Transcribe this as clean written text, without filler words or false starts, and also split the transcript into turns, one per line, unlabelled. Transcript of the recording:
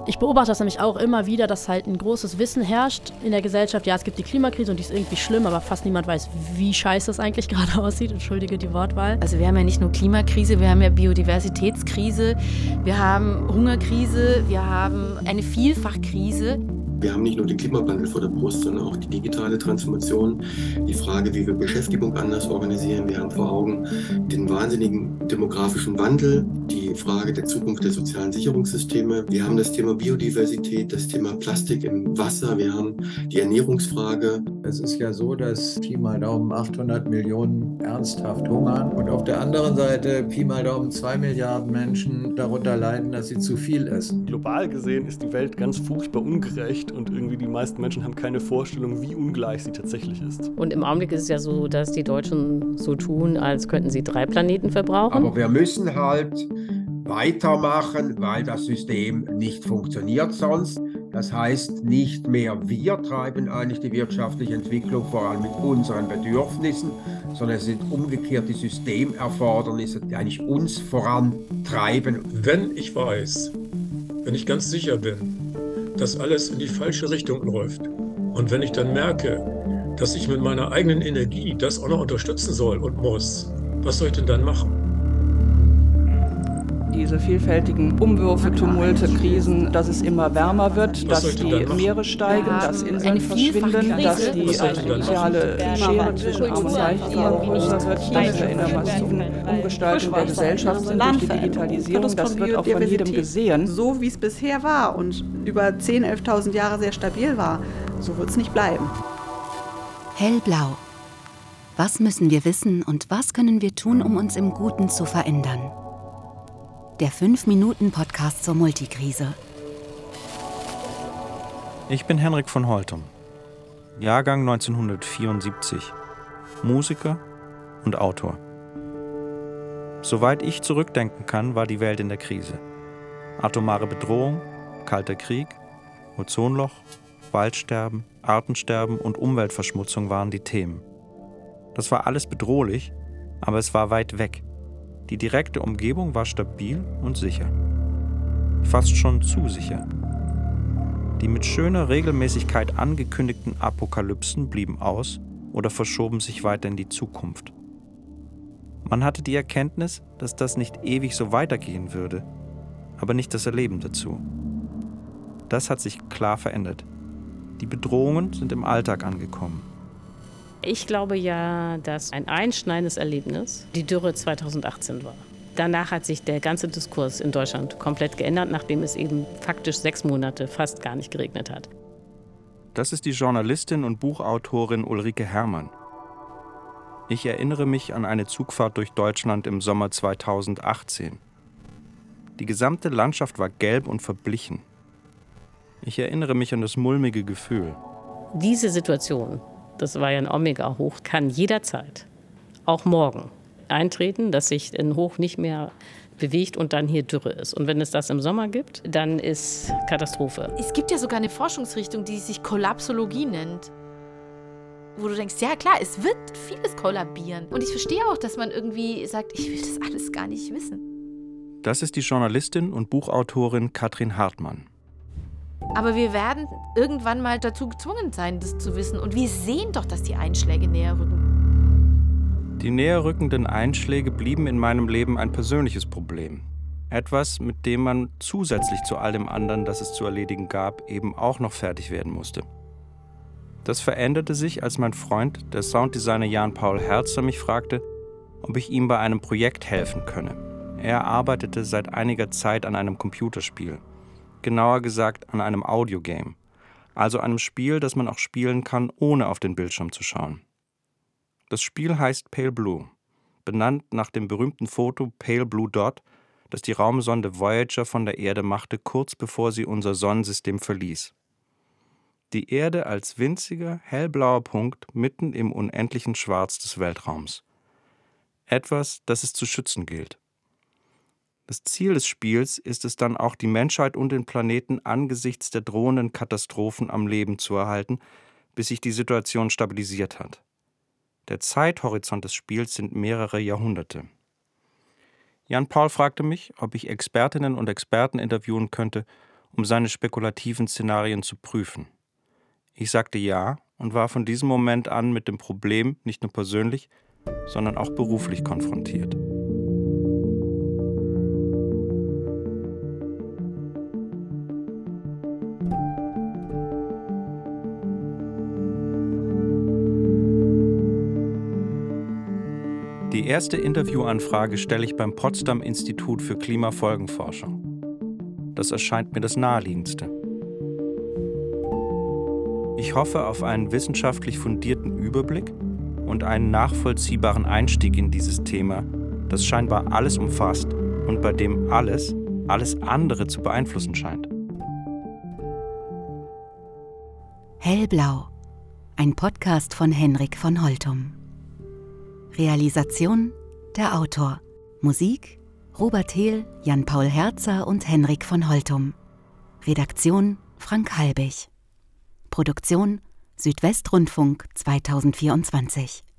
Ich beobachte das nämlich auch immer wieder, dass halt ein großes Wissen herrscht in der Gesellschaft. Ja, es gibt die Klimakrise und die ist irgendwie schlimm, aber fast niemand weiß, wie scheiße es eigentlich gerade aussieht. Entschuldige die Wortwahl.
Also wir haben ja nicht nur Klimakrise, wir haben ja Biodiversitätskrise, wir haben Hungerkrise, wir haben eine Vielfachkrise.
Wir haben nicht nur den Klimawandel vor der Brust, sondern auch die digitale Transformation, die Frage, wie wir Beschäftigung anders organisieren. Wir haben vor Augen den wahnsinnigen demografischen Wandel, die Frage der Zukunft der sozialen Sicherungssysteme. Wir haben das Thema Biodiversität, das Thema Plastik im Wasser. Wir haben die Ernährungsfrage.
Es ist ja so, dass Pi mal Daumen 800 Millionen ernsthaft hungern und auf der anderen Seite Pi mal Daumen 2 Milliarden Menschen darunter leiden, dass sie zu viel essen.
Global gesehen ist die Welt ganz furchtbar ungerecht und irgendwie die meisten Menschen haben keine Vorstellung, wie ungleich sie tatsächlich ist.
Und im Augenblick ist es ja so, dass die Deutschen so tun, als könnten sie 3 Planeten verbrauchen.
Aber wir müssen halt weitermachen, weil das System nicht funktioniert sonst. Das heißt, nicht mehr wir treiben eigentlich die wirtschaftliche Entwicklung, vor allem mit unseren Bedürfnissen, sondern es sind umgekehrt die Systemerfordernisse, die eigentlich uns vorantreiben.
Wenn ich ganz sicher bin, dass alles in die falsche Richtung läuft und wenn ich dann merke, dass ich mit meiner eigenen Energie das auch noch unterstützen soll und muss, was soll ich denn dann machen?
Diese vielfältigen Umwürfe, Tumulte, Krisen, dass es immer wärmer wird, dass die Meere steigen, dass Inseln verschwinden, dass die soziale Schere zwischen Arm und Reich immer größer wird, dass wir in der massiven Umgestaltung der Gesellschaft sind durch die Digitalisierung. Das wird auch von jedem gesehen.
So wie es bisher war und über 10.000, 11.000 Jahre sehr stabil war, so wird es nicht bleiben.
Hellblau. Was müssen wir wissen und was können wir tun, um uns im Guten zu verändern? Der 5-Minuten-Podcast zur Multikrise.
Ich bin Henrik von Holtum, Jahrgang 1974, Musiker und Autor. Soweit ich zurückdenken kann, war die Welt in der Krise. Atomare Bedrohung, Kalter Krieg, Ozonloch, Waldsterben, Artensterben und Umweltverschmutzung waren die Themen. Das war alles bedrohlich, aber es war weit weg. Die direkte Umgebung war stabil und sicher. Fast schon zu sicher. Die mit schöner Regelmäßigkeit angekündigten Apokalypsen blieben aus oder verschoben sich weiter in die Zukunft. Man hatte die Erkenntnis, dass das nicht ewig so weitergehen würde, aber nicht das Erleben dazu. Das hat sich klar verändert. Die Bedrohungen sind im Alltag angekommen.
Ich glaube ja, dass ein einschneidendes Erlebnis die Dürre 2018 war. Danach hat sich der ganze Diskurs in Deutschland komplett geändert, nachdem es eben faktisch 6 Monate fast gar nicht geregnet hat.
Das ist die Journalistin und Buchautorin Ulrike Herrmann. Ich erinnere mich an eine Zugfahrt durch Deutschland im Sommer 2018. Die gesamte Landschaft war gelb und verblichen. Ich erinnere mich an das mulmige Gefühl.
Diese Situation, das war ja ein Omega-Hoch, kann jederzeit, auch morgen, eintreten, dass sich ein Hoch nicht mehr bewegt und dann hier Dürre ist. Und wenn es das im Sommer gibt, dann ist Katastrophe.
Es gibt ja sogar eine Forschungsrichtung, die sich Kollapsologie nennt. Wo du denkst, ja klar, es wird vieles kollabieren. Und ich verstehe auch, dass man irgendwie sagt, ich will das alles gar nicht wissen.
Das ist die Journalistin und Buchautorin Katrin Hartmann.
Aber wir werden irgendwann mal dazu gezwungen sein, das zu wissen. Und wir sehen doch, dass die Einschläge näher rücken.
Die näher rückenden Einschläge blieben in meinem Leben ein persönliches Problem. Etwas, mit dem man zusätzlich zu all dem anderen, das es zu erledigen gab, eben auch noch fertig werden musste. Das veränderte sich, als mein Freund, der Sounddesigner Jan-Paul Herzer, mich fragte, ob ich ihm bei einem Projekt helfen könne. Er arbeitete seit einiger Zeit an einem Computerspiel. Genauer gesagt an einem Audiogame, also einem Spiel, das man auch spielen kann, ohne auf den Bildschirm zu schauen. Das Spiel heißt Pale Blue, benannt nach dem berühmten Foto Pale Blue Dot, das die Raumsonde Voyager von der Erde machte, kurz bevor sie unser Sonnensystem verließ. Die Erde als winziger, hellblauer Punkt mitten im unendlichen Schwarz des Weltraums. Etwas, das es zu schützen gilt. Das Ziel des Spiels ist es dann auch, die Menschheit und den Planeten angesichts der drohenden Katastrophen am Leben zu erhalten, bis sich die Situation stabilisiert hat. Der Zeithorizont des Spiels sind mehrere Jahrhunderte. Jan-Paul fragte mich, ob ich Expertinnen und Experten interviewen könnte, um seine spekulativen Szenarien zu prüfen. Ich sagte ja und war von diesem Moment an mit dem Problem nicht nur persönlich, sondern auch beruflich konfrontiert. Die erste Interviewanfrage stelle ich beim Potsdam Institut für Klimafolgenforschung. Das erscheint mir das Naheliegendste. Ich hoffe auf einen wissenschaftlich fundierten Überblick und einen nachvollziehbaren Einstieg in dieses Thema, das scheinbar alles umfasst und bei dem alles andere zu beeinflussen scheint.
Hellblau, ein Podcast von Henrik von Holtum. Realisation der Autor. Musik Robert Hehl, Jan-Paul Herzer und Henrik von Holtum. Redaktion Frank Halbig. Produktion Südwestrundfunk 2024.